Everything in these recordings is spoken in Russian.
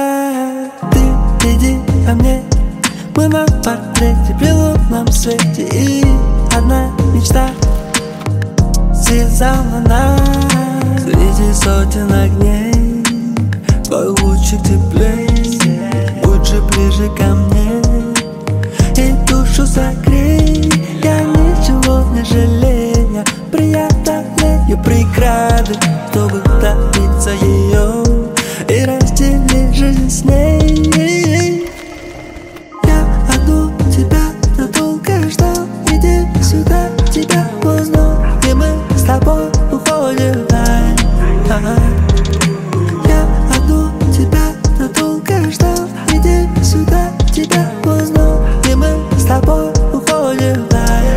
Ты иди ко мне, мы на портрете при лунном свете. И одна мечта связала нас среди сотен огней. Твой лучик теплей, будь же ближе ко мне и душу согрей. Я ничего не жалею, преодолею преграды, чтобы добиться ее и разделить жизнь с ней. Я одну тебя надолго ждал, иди сюда, тебя узнал, и мы с тобой уходим вдаль. Я одну тебя надолго ждал, иди сюда, тебя узнал, и мы с тобой уходим вдаль.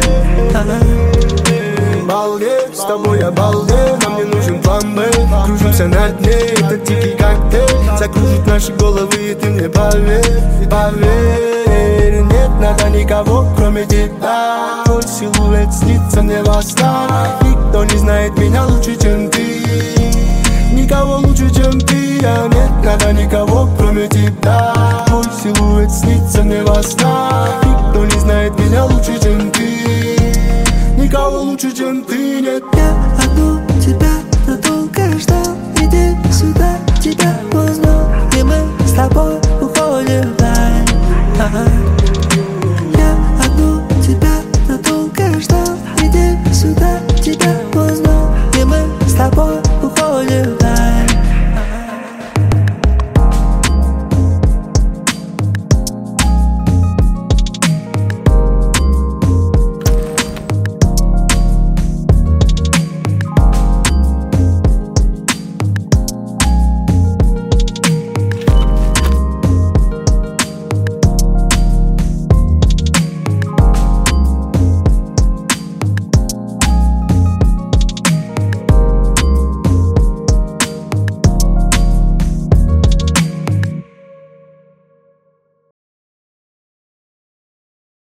Балдею, с тобой обалдею, нам не нужен план Б. Кружимся над ней, это дикий коктейль. Закружит наши головы, и ты мне поверь, поверь. Нет, надо никого, кроме тебя. Твой силуэт снится мне во снах. Никто не знает меня лучше, чем ты. Никого лучше, чем ты. А нет, надо никого, кроме тебя. Твой силуэт снится мне во снах. Никто не знает меня лучше, чем ты. Никого лучше, чем ты, нет. Я одну